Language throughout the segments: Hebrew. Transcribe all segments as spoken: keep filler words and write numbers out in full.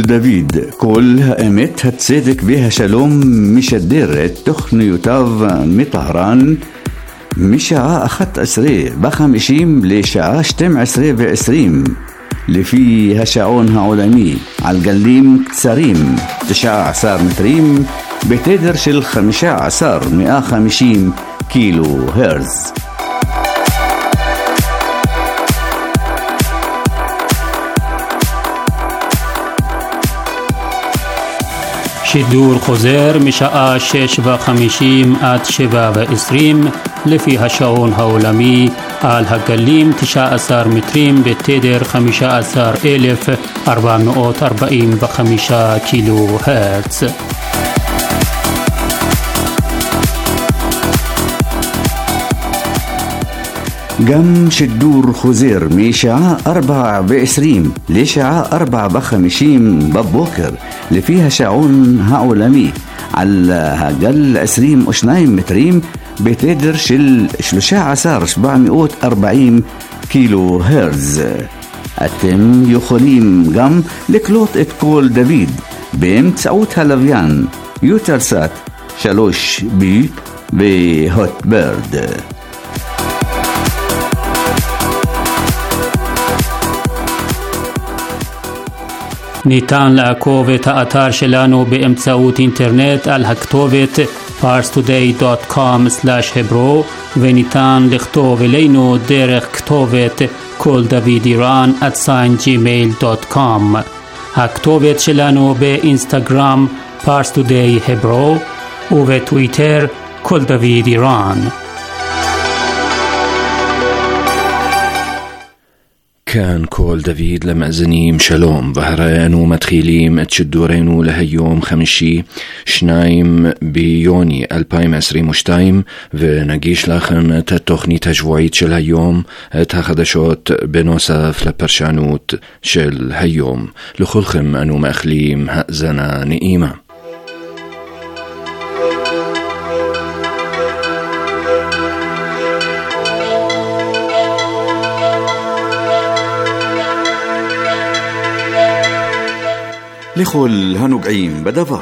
דוד, כל האמת, הצדק והשלום, משדר את תוכניותיו מטהרן משעה אחת עשרה וחמישים לשעה שתים עשרה ועשרים לפי השעון העולמי על גלים קצרים תשע עשרה מטרים בתדר של חמישה עשר מאה וחמישים קילו הרץ. שידור חוזר משעה שש וחמישים עד שבע ועשרים לפי השעון העולמי על הגלים תשע עשרה מטרים בתדר חמישה עשר אלף ארבע מאות ארבעים וחמישה קילו הרץ. גם שידור חוזר משעה ארבע ועשרים לשעה ארבע וחמישים בבוקר לפי השעון העולמי על הגל עשרים ושניים מטרים בתדר של שלושה עשר אלף שבע מאות וארבעים קילו הרץ. אתם יכולים גם לקלוט את קול דוד באמצעות הלוויין יוטלסאט שלוש בי והוטברד. ניתן לעקוב את האתר שלנו באמצעות אינטרנט על הכתובת פארס טודיי דוט קום סלאש hebro וניתן לכתוב אלינו דרך כתובת כל דוד איראן at sign gmail דוט קום. הכתובת שלנו באינסטגרם פארס טודיי hebro ובטוויטר כל דוד איראן. كان كول دافيد لمأزنيم شلوم وهرانو متخيليم اتشدورينو لهيوم خمشي شنايم بيوني البايم عسري مشتايم ونجيش لخم تتخني تجوعيت شل هيوم تخدشوت بنوصف لبرشانوت شل هيوم لخلخم أنو مأخليم هأزنا نئيمة. לכל הנוגעים בדבר.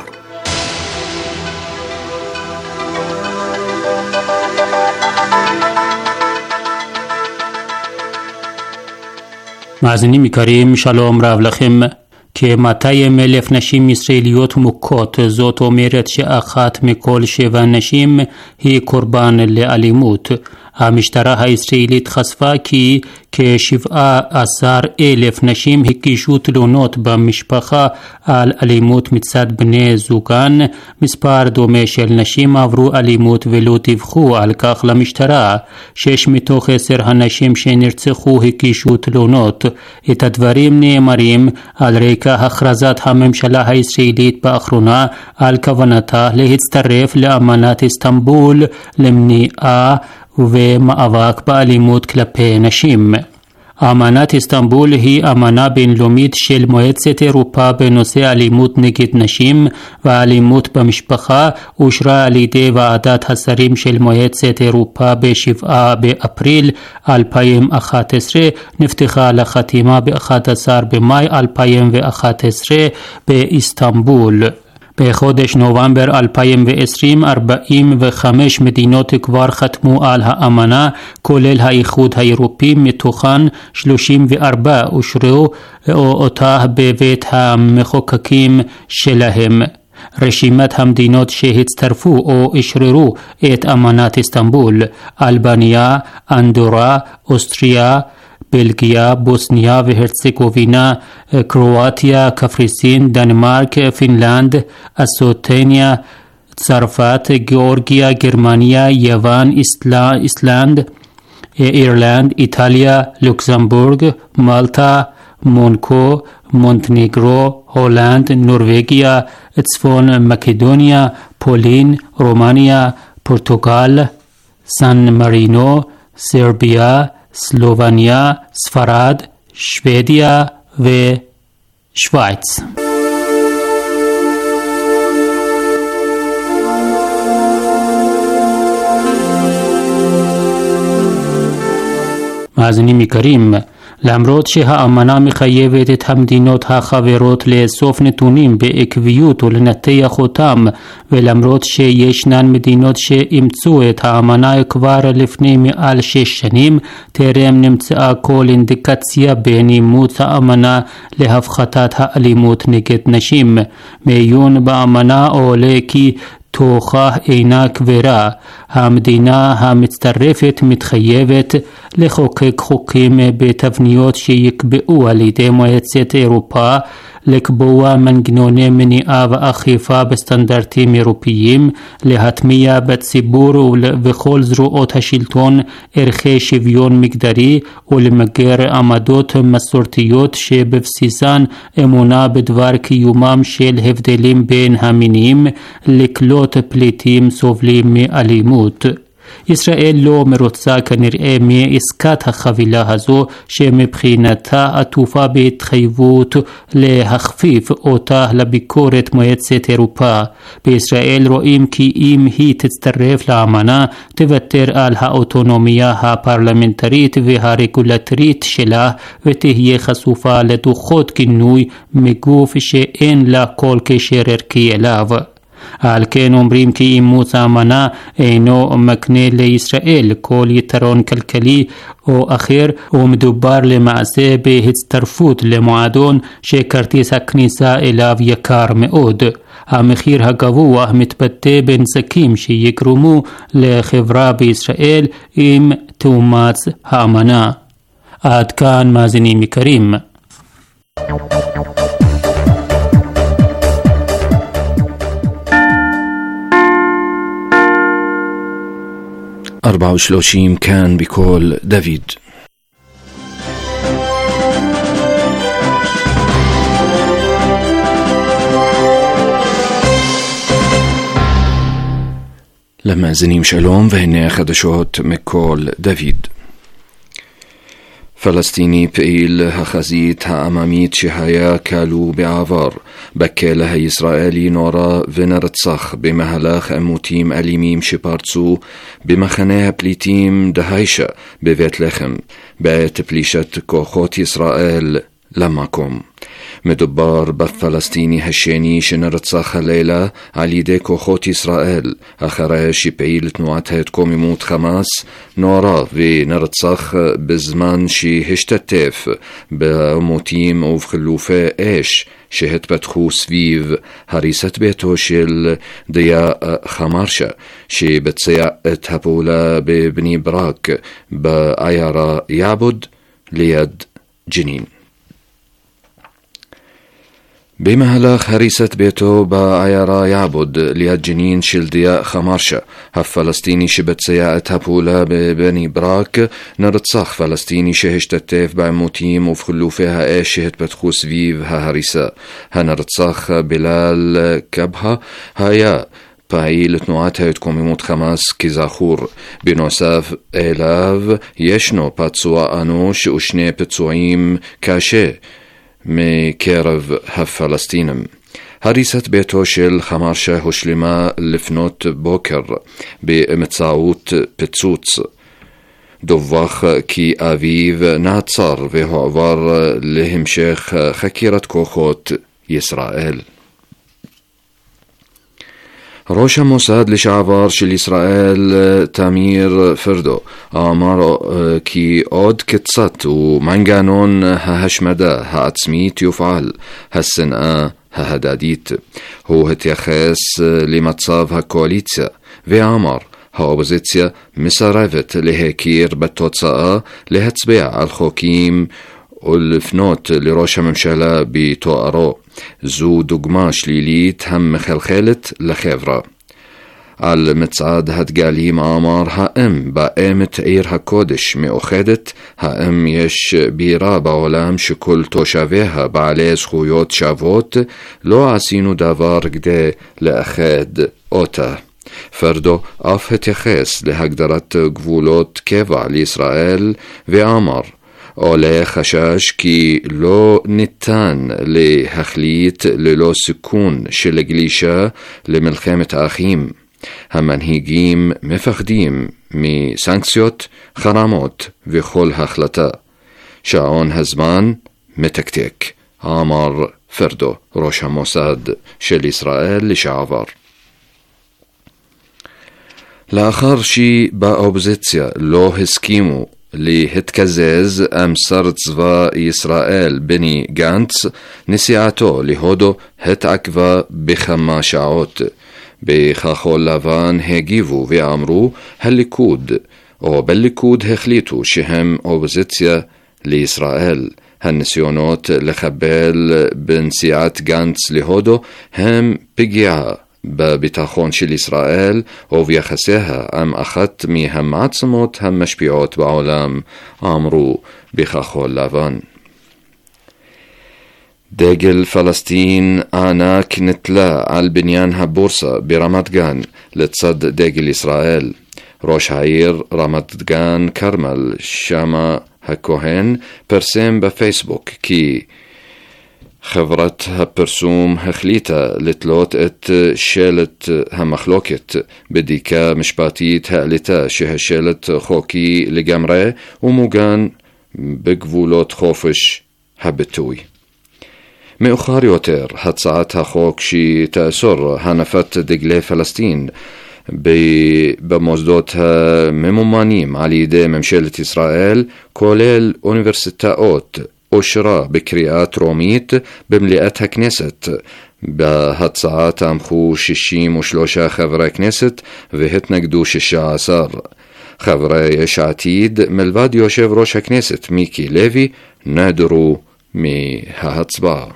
מאזינים יקרים, שלום רב לכם. כ-מאתיים אלף נשים ישראליות מוכות, זאת אומרת שאחת מכל שבע נשים היא קורבן לאלימות. המשטרה הישראלית חשפה כי כ-שבעה עשר אלף נשים הגישו תלונות במשפחה על אלימות מצד בני זוגן. מספר דומה של נשים עברו אלימות ולא דיווחו על כך למשטרה. שש מתוך עשר הנשים שנרצחו הגישו תלונות. את הדברים נאמרים על רקע הכרזת הממשלה הישראלית באחרונה על כוונתה להצטרף לאמנת איסטנבול למניעה ומאבק באלימות כלפי נשים. אמנת איסטנבול היא אמנה בינלאומית של מועצת אירופה בנושא אלימות נגד נשים ואלימות במשפחה, אושרה על ידי ועדת השרים של מועצת אירופה ב-שבעה באפריל אלפיים ואחת עשרה, נפתחה לחתימה ב-אחד עשר במאי אלפיים ואחת עשרה באיסטנבול. בחודש נובמבר אלפיים ועשרים ארבעים וחמש מדינות כבר חתמו על האמנה, כולל האיחוד האירופי, מתוכן שלושים וארבע אושרו אותה בבית המחוקקים שלהם. רשימת המדינות שהצטרפו או אשררו את אמנת איסטנבול: אלבניה, אנדורה, אוסטריה, בלגיה, בוסניה והרצגובינה, קרואטיה, קפריסין, דנמרק, פינלנד, אסטוניה, צרפת, גיאורגיה, גרמניה, יוון, איסלנד, אירלנד, איטליה, לוקסמבורג, מלטה, מונקו, מונטנגרו, הולנד, נורווגיה, צפון מקדוניה, פולין, רומניה, פורטוגל, סן מרינו, סרביה, סלובניה, ספרד, שוודיה ושוויץ. מאזינים יקרים, למרות שהאמנה מחייבת את המדינות החברות לאסוף נתונים בעקביות ולנתח אותם, ולמרות שישנן מדינות שאימצו את האמנה כבר לפני מעל שש שנים, טרם נמצאה כל אינדיקציה בין אימוץ האמנה להפחתת האלימות נגד נשים. מעיון באמנה עולה כי תוכה אינה קברה. המדינה המצטרפת מתחייבת לחוקק חוקים בתבניות שיקבעו על ידי מועצת אירופה, לקבוע מנגנוני מניעה ואכיפה בסטנדרטים אירופיים, להטמיע בציבור ובכל זרועות השלטון ערכי שוויון מגדרי ולמגר עמדות מסורתיות שבבסיסן אמונה בדבר קיומם של הבדלים בין המינים, לקלוט פליטים סובלים מאלימות. ישראל לא מרוצה כנראה מעסקת החבילה הזו, שמבחינתה עטופה בהתחייבות להכפיף אותה לביקורת מועצת אירופה. בישראל רואים כי אם היא תצטרף לאמנה, תוותר על האוטונומיה הפרלמנטרית והרגולטורית שלה, ותהיה חשופה לדוחות גינוי מגוף שאין לה כל קשר ערכי אליו. על כן אומרים כי אימוץ האמנה אינו מקנה לישראל כל יתרון כלכלי או אחר, ומדובר למעשה בהצטרפות למועדון שכרטיס הכניסה אליו יקר מאוד. המחיר הגבוה מתבטא בנזקים שיגרמו לחברה בישראל אם תאומץ האמנה. עד כאן מאזינים יקרים. أربعة وثلاثين كان بكل دافيد. لما زنيم شلوم وهنا خدشوت مكول دافيد. فلسطيني بقيل هخزيت هأماميت شهايا كالو بعافار بكى لها إسرائيلي نورا ونرتسخ بمهلاخ أموتيم أليميم شبارتسو بمخناها بليتيم دهايشة ببيت لخم بات بليشت كوخوت إسرائيل لماكم. מדובר בפלסטיני השני שנרצח הלילה על ידי כוחות ישראל אחרי שפעיל תנועת ההתקוממות חמאס נורה ונרצח בזמן שהשתתף בעימותים ובחילופי אש שהתפתחו סביב הריסת ביתו של דיה חמרשה שביצע את הפעולה בבני ברק בעיירה יעבוד ליד ג'נין. במהלך הריסת ביתו בעיירה יעבוד ליד ג'נין של דיה חמרשה, הפלסטיני שביצע את הפעולה בבני ברק, נרצח פלסטיני שהשתתף בעימותים ובחילופי האש שהתפתחו סביב ההריסה. הנרצח בלאל קבחה היה פעיל תנועת ההתקוממות חמאס כזכור. בנוסף אליו ישנו פצוע אנוש ושני פצועים קשה מקרב הפלסטינים. הריסת ביתו של חמרשה הושלמה לפנות בוקר באמצעות פיצוץ. דווח כי אביו נעצר והועבר להמשך חקירת כוחות ישראל. ראש המוסד לשעבר של ישראל תמיר פרדו אמר כי עוד קצת ומנגנון ההשמדה העצמית יופעל, השנאה ההדדית. הוא התייחס למצב הקואליציה ואמר האופוזיציה מסרבת להכיר בתוצאה, להצביע על חוקים ולפנות לראש הממשלה בתוארו. זו דוגמה שלילית המחלחלת לחברה. על מצעד הדגלים אמר האם באמת עיר הקודש מאוחדת, האם יש בירה בעולם שכל תושביה בעלי זכויות שוות, לא עשינו דבר כדי לאחד אותה. פרדו אף התייחס להגדרת גבולות קבע לישראל ואמר עולה חשש כי לא ניתן להחליט ללא סיכון של גלישה למלחמת האחים. המנהיגים מפחדים מסנקציות, חרמות וכל החלטה. שעון הזמן מתקתק, אמר פרדו, ראש המוסד של ישראל לשעבר. לאחר שבאופוזיציה לא הסכימו להתקזז עם שר צבא ישראל בני גנץ, נסיעתו להודו התעכבה בכמה שעות. בכחול לבן הגיבו ואמרו הליכוד, או בליכוד החליטו שהם אופוזיציה לישראל. הניסיונות לחבל בנסיעת גנץ להודו הם פגיעה בביטחון של ישראל וביחסיה עם אחת מהמעצמות המשפיעות בעולם, אמרו בכחול לבן. דגל פלסטין ענק נתלה על בניין הבורסה ברמת גן לצד דגל ישראל. ראש העיר רמת גן כרמל שמה הכהן פרסם בפייסבוק כי חברת הפרסום החליטה לתלות את שלט המחלוקת. בדיקה משפטית העלתה שהשלט חוקי לגמרי ומוגן בגבולות חופש הביטוי. מאוחר יותר, הצעת החוק שתאסור הנפת דגלי פלסטין במוסדות הממומנים על ידי ממשלת ישראל, כולל אוניברסיטאות, אושרה בקריאה טרומית במליאת הכנסת. בהצעה תמכו שישים ושלושה חברי כנסת והתנגדו שישה עשר. חברי יש עתיד, מלבד יושב ראש הכנסת מיקי לוי, נעדרו מההצבעה.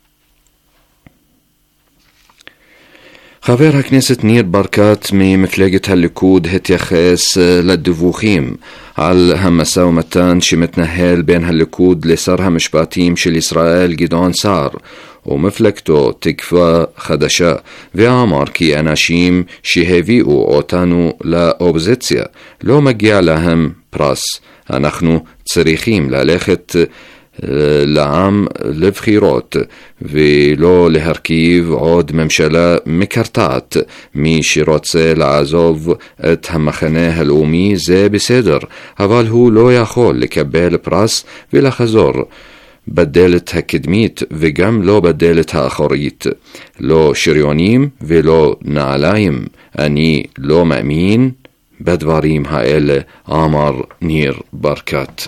חבר הכנסת ניר ברקת ממפלגת הליכוד התייחס לדיווחים על המשא ומתן שמתנהל בין הליכוד לשר המשפטים של ישראל גדעון סער ומפלגתו תקווה חדשה, ואמר כי אנשים שהביאו אותנו לאופוזיציה לא מגיע להם פרס. אנחנו צריכים ללכת לעם לבחירות ולא להרכיב עוד ממשלה מקרטעת. מי שרוצה לעזוב את המחנה הלאומי זה בסדר, אבל הוא לא יכול לקבל פרס ולחזור בדלת הקדמית וגם לא בדלת האחורית. לא שריונים ולא נעליים. אני לא מאמין בדברים האלה, אמר ניר ברקת.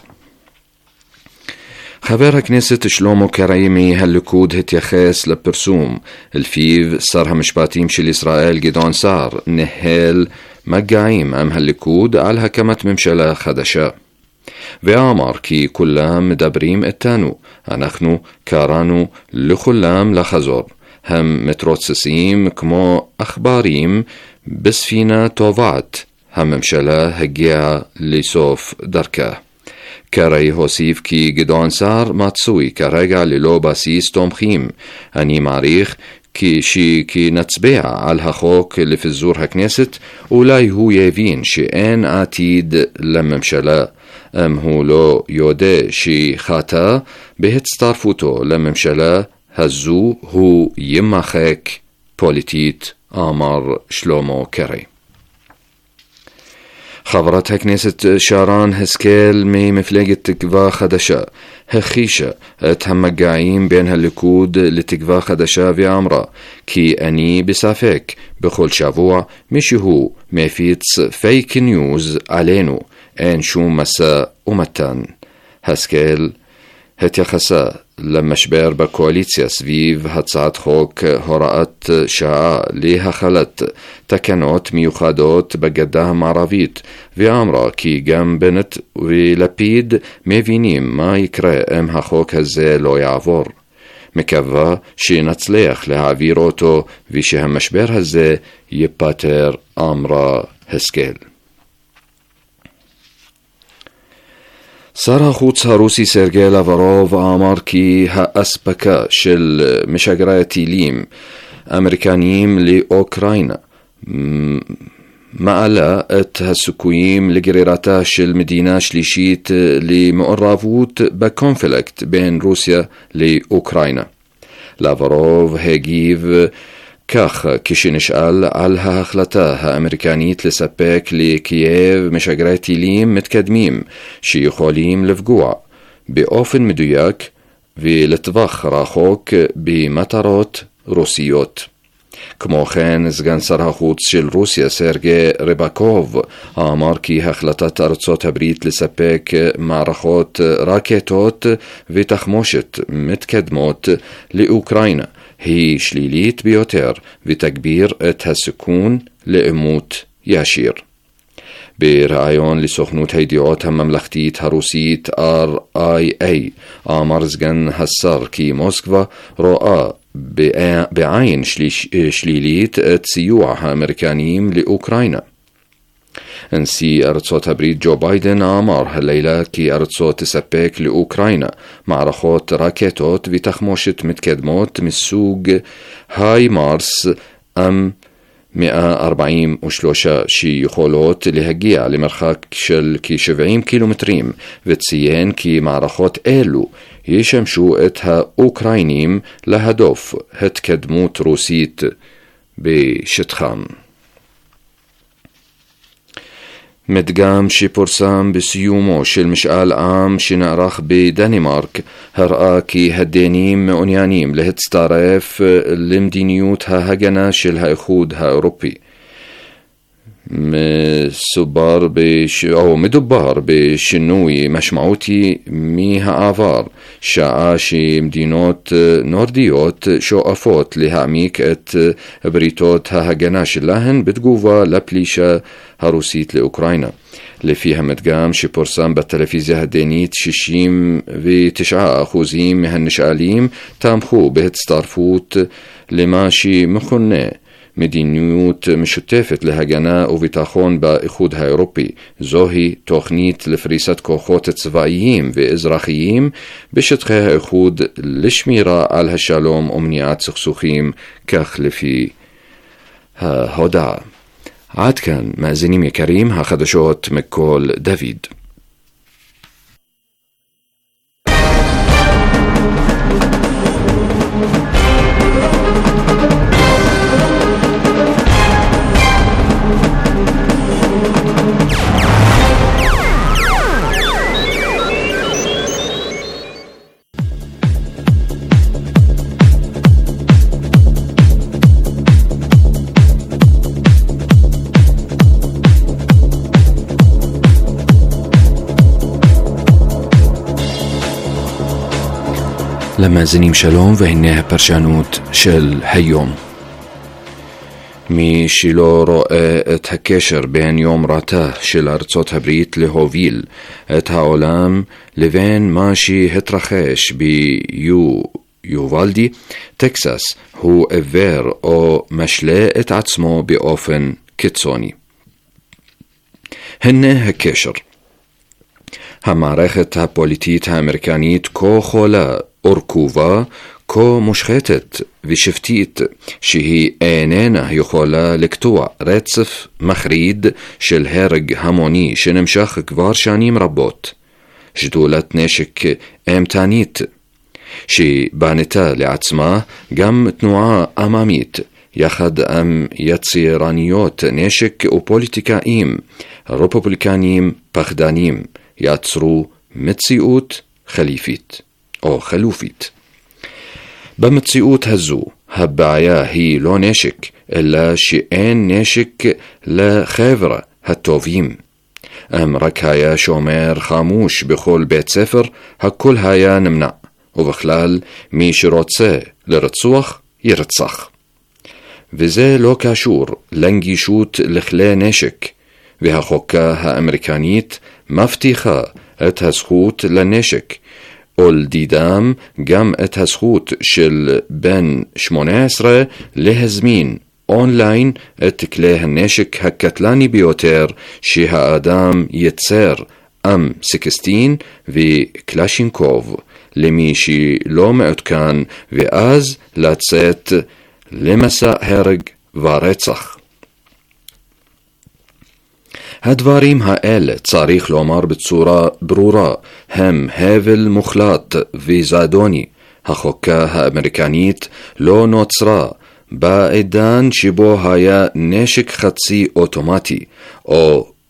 חבר הכנסת שלמה קרעי מהליכוד התייחס לפרסום לפיו שר המשפטים של ישראל גדעון סער ניהל מגעים עם הליכוד על הקמת ממשלה חדשה, ואמר כי כולם מדברים איתנו, אנחנו קראנו לכולם לחזור, הם מתרוצצים כמו עכברים בספינה טובעת, הממשלה הגיעה לסוף דרכה. קרעי הוסיף כי גדעון סער מצוי כרגע ללא בסיס תומכים. אני מעריך כי שכנצביע על החוק לפיזור הכנסת, אולי הוא יבין שאין עתיד לממשלה. אם הוא לא יודע שחטא בהצטרפותו לממשלה הזו, הוא ימחק פוליטית, אמר שלמה קרעי. חברת הכנסת שרן השכל ממפלגת תקווה חדשה הכחישה את המגעים בין הליכוד לתקווה חדשה ואמרה כי אני בספק בכל שבוע מישהו מפיץ פייק ניוז עלינו, אין שום משא ומתן. השכל התייחסה למשבר בקואליציה סביב הצעת חוק הוראת שעה להחלת תקנות מיוחדות בגדה המערבית, ואמרה כי גם בנט ולפיד מבינים מה יקרה אם החוק הזה לא יעבור. מקווה שנצליח להעביר אותו ושהמשבר הזה ייפתר, אמרה השכל. שר החוץ הרוסי סרגי לברוב אמר כי האספקה של משגרי טילים אמריקניים לאוקראינה מעלה את הסיכויים לגרירתה של מדינה שלישית למעורבות בקונפליקט בין רוסיה לאוקראינה. לברוב הגיב כך כשנשאל על ההחלטה האמריקנית לספק לקייב משגרי טילים מתקדמים שיכולים לפגוע באופן מדויק ולטווח רחוק במטרות רוסיות. כמו כן, סגן שר החוץ של רוסיה סרגי ריבקוב אמר כי החלטת ארצות הברית לספק מערכות רקטות ותחמושת מתקדמות לאוקראינה היא שלילית ביותר ותגביר את הסיכון לעימות ישיר. בראיון לסוכנות הידיעות הממלכתית הרוסית אר איי איי אמר סגן השר כי מוסקבה רואה בעין שלילית את סיוע האמריקניים לאוקראינה. נשיא ארצות הברית ג'ו ביידן אמר הלילה כי ארצו תספק לאוקראינה מערכות רקטות ותחמושת מתקדמות מסוג היי מרס אם מאה ארבעים ושלוש שיכולות להגיע למרחק של כ-שבעים קילומטרים, וציין כי מערכות אלו ישמשו את האוקראינים להדוף התקדמות רוסית בשטחם. מדגם שפורסם בסיומו של משאל עם שנערך בדנמרק הראה כי הדנים מעוניינים להצטרף למדיניות ההגנה של האיחוד האירופי. מסובר בש... או מדובר בשינוי משמעותי מהעבר, שעה שמדינות נורדיות שואפות להעמיק את בריתות ההגנה שלהן בתגובה לפלישה הרוסית לאוקראינה. לפי המדגם שפורסם בטלוויזיה הדנית, שישים ותשעה אחוזים מהנשאלים תמכו בהצטרפות למה שמכונה מדיניות משותפת להגנה וביטחון באיחוד האירופי. זוהי תוכנית לפריסת כוחות צבאיים ואזרחיים בשטחי האיחוד לשמירה על השלום ומניעת סכסוכים, כך לפי ההודעה. עד כאן מאזינים יקרים, החדשות מכל דוד. למאזינים שלום, והנה הפרשנות של היום. מי שלא רואה את הקשר בין יומרתה של ארצות הברית להוביל את העולם לבין מה שהתרחש ביוולדי, טקסס, הוא עיוור או משלה את עצמו באופן קיצוני. הנה הקשר. המערכת הפוליטית האמריקנית כה חולה ורקובה, כה מושחתת ושבטית, שהיא איננה יכולה לקטוע רצף מחריד של הרג המוני שנמשך כבר שנים רבות. שדולת נשק אימתנית, שבנתה לעצמה גם תנועה עממית, יחד עם יצירניות נשק ופוליטיקאים רפובליקנים פחדנים, יצרו מציאות חליפית או חלופית. במציאות הזו הבעיה היא לא נשק, אלא שאין נשק לחבר'ה הטובים. אם רק היה שומר חמוש בכל בית ספר, הכל היה נמנע, ובכלל מי שרוצה לרצוח ירצח. וזה לא קשור לנגישות לכלי נשק, והחוקה האמריקנית מבטיחה את הזכות לנשק, ולדידם גם את הזכות של בן שמונה עשרה להזמין אונליין את כלי הנשק הקטלני ביותר שהאדם יצר, אם שש עשרה וקלשינקוב, למי שלא מעודכן, ואז לצאת למסע הרג ורצח. הדברים האלה, צריך לומר בצורה ברורה, הם הבל מוחלט וזדוני. החוקה האמריקנית לא נוצרה בעידן שבו היה נשק חצי אוטומטי, או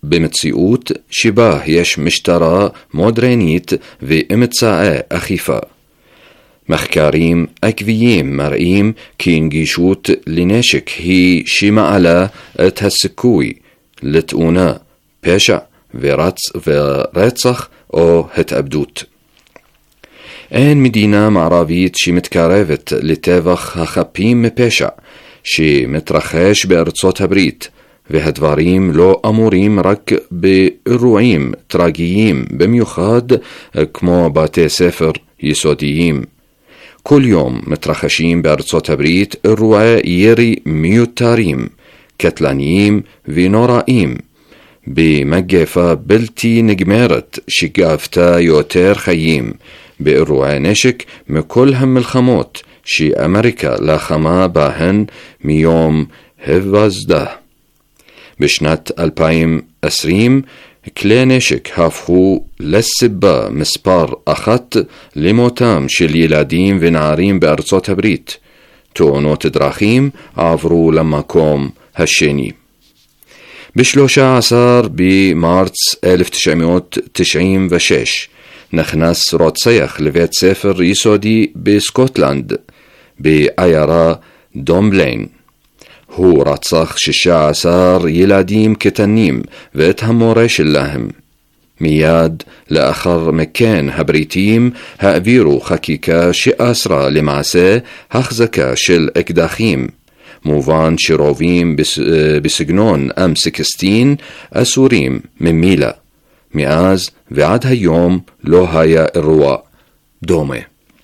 במציאות שבה יש משטרה מודרנית ואמצעי אכיפה. מחקרים עקביים מראים כי נגישות לנשק היא שמעלה את הסיכוי לתאונה, פשע ורצ... ורצח או התאבדות. אין מדינה מערבית שמתקרבת לטבח החפים מפשע שמתרחש בארצות הברית, והדברים לא אמורים רק באירועים טרגיים במיוחד כמו בתי ספר יסודיים. כל יום מתרחשים בארצות הברית אירועי ירי מיותרים, קטלניים ונוראים, במגפה בלתי נגמרת שגבתה יותר חיים, באירועי נשק מכל המלחמות שאמריקה לחמה בהן מיום היווסדה. בשנת אלפיים ועשרים כלי נשק הפכו לסיבה מספר אחת למותם של ילדים ונערים בארצות הברית. תאונות דרכים עברו למקום השני. ב-שלושה עשר במרץ אלף תשע מאות תשעים ושש נכנס רוצח לבית ספר יסודי בסקוטלנד, בעיירה דומבליין. הוא רצח שישה עשר ילדים קטנים ואת המורה שלהם. מיד לאחר מכן הבריטים העבירו חקיקה שאסרה למעשה החזקה של אקדחים. מובן שרובים בסגנון אם שש עשרה אסורים ממילא. מאז ועד היום לא היה אירוע דומה.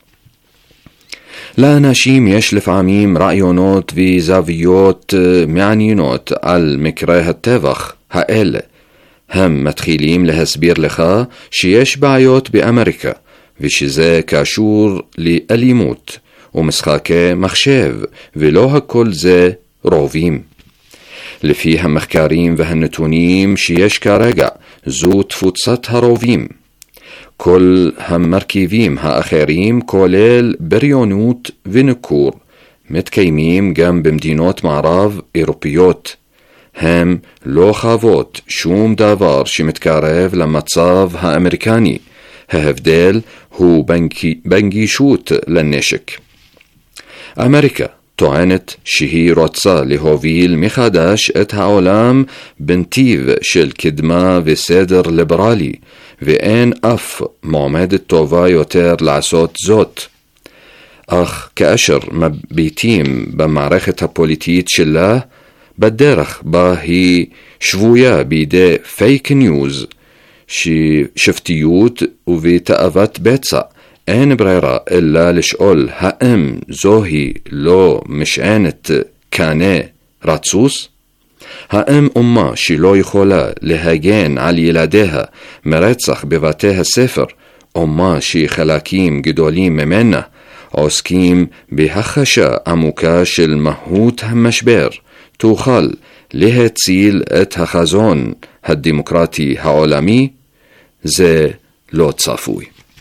לאנשים יש לפעמים רעיונות וזוויות מעניינות על מקרי הטבח האלה. הם מתחילים להסביר לך שיש בעיות באמריקה, ושזה קשור לאלימות ומשחקי מחשב, ולא הכל זה רובים. לפי המחקרים והנתונים שיש כרגע, זו תפוצת הרובים. כל המרכיבים האחרים, כולל בריונות וניכור, מתקיימים גם במדינות מערב אירופיות. הם לא חוות שום דבר שמתקרב למצב האמריקני. ההבדל הוא בנגישות לנשק. אמריקה טוענת שהיא רוצה להוביל מחדש את העולם בנתיב של קדמה וסדר ליברלי, ואין אף מועמדת טובה יותר לעשות זאת. אך כאשר מביטים במערכת הפוליטית שלה, בדרך בה היא שבויה בידי פייק ניוז, שפטיות ובתאוות בצע, אין ברירה אלא לשאול האם זוהי לא משענת קנה רצוס? האם אומה שלא יכולה להגן על ילדיה מרצח בבתי הספר, אומה שחלקים גדולים ממנה עוסקים בהחשה עמוקה של מהות המשבר, תוכל להציל את החזון הדמוקרטי העולמי? זה לא צפוי.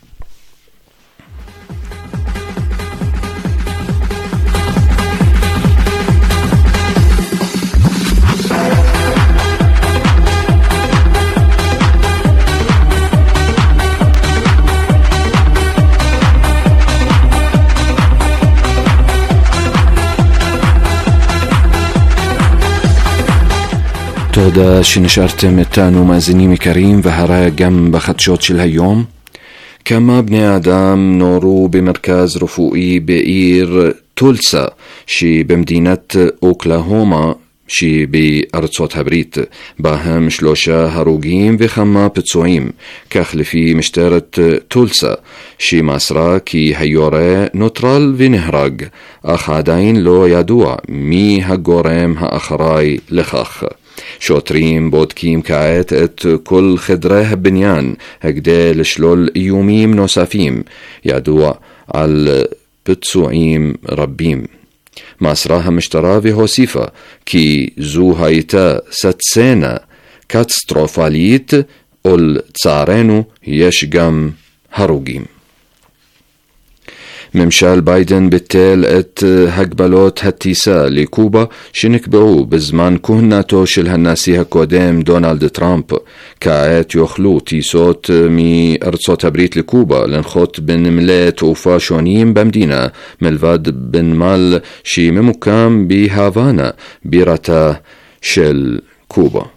תודה שנשארתם איתנו מאזינים יקרים, והרי גם בחדשות של היום. כמה בני אדם נורו במרכז רפואי בעיר טולסה שבמדינת אוקלהומה שבארצות הברית, בהם שלושה הרוגים וכמה פצועים, כך לפי משטרת טולסה, שמסרה כי היורה נוטרל ונהרג, אך עדיין לא ידוע מי הגורם האחראי לכך. שוטרים בודקים כעת את כל חדרי הבניין כדי לשלול איומים נוספים. ידוע על פצועים רבים. מסרה המשטרה והוסיפה כי זו הייתה סצנה קטסטרופלית, ולצערנו יש גם הרוגים. ممشال بايدن بتل ات هقبلوت هالتيسا لكوبا شنكبعو بزمان كهناتو شل هالناسي هكوديم دونالد ترامب كاعت يخلو تيسوت مي أرصو تبريت لكوبا لنخوت بن ملات وفاشونيم بمدينة ملفاد بن مال شي ممكام بهافانا بيرتا شل كوبا.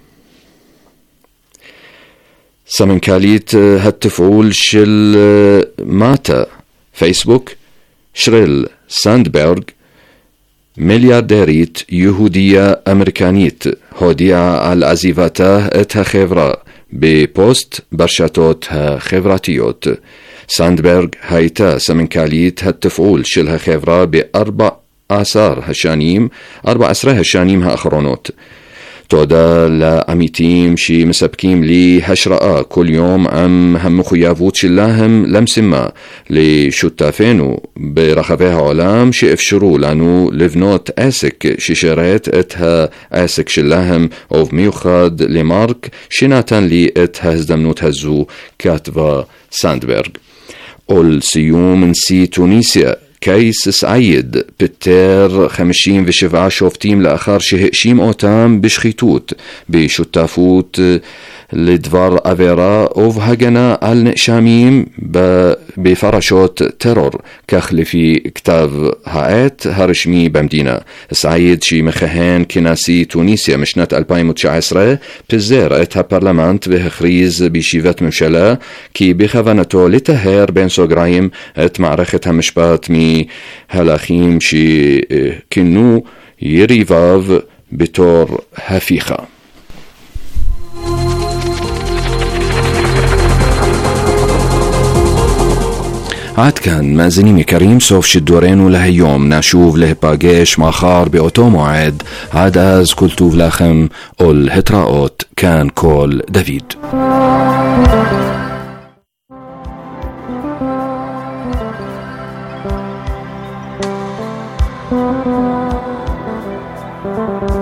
سمنكاليت هالتفعول شل ماتا فيسبوك شريل ساندبرغ مليارديريت يهودية أمريكانيت هودية على عزيفته اتها خبرة ببوست برشاتوتها خبراتيوت. ساندبرغ هايتا سمنكاليت هالتفعول شلها خبرة بأربع آثار هشانيم أربع أسرة هشانيم هأخرونوت تودا لعميتيم شي مسبكيم لي هشرقا كل يوم عم هم خيافوت شلاهم لمسما لشتافينو برخبها علام شي افشرو لانو لفنوت اسك شي شريت اتها اسك شلاهم اوف ميوخاد لمارك شناتان لي اتها هزدمنوت هزو كاتفا ساندبرغ. أول سيوم نسي تونسيا كيس سعيد بتر خمشين وشفعة شوفتيم لأخر شهقشيم أوتام بشخيتوت بشتافوت لدفار أفيرا أوف هجنا على نقشاميم بفرشوت ترور كخلفي كتاب هايت هرشمي بمدينة. سعيد شي مخهان كناسي تونسيا مشنات ألفين وتسعة عشر بزير اتها برلمانت بخريز بشيفت ممشلا كي بخوانتو لتهير بين سوغرايم ات معرختها مشبات مي هلاخيم شي كنو يريفاف بتور هفيخة. عاد كان مازنيمي كريم سوف شدورين وله يوم نشوف له باقيش ماخار بأوتو موعد عاد از كلتوف لاخم أول هتراؤوت كان كول دافيد. Thank you.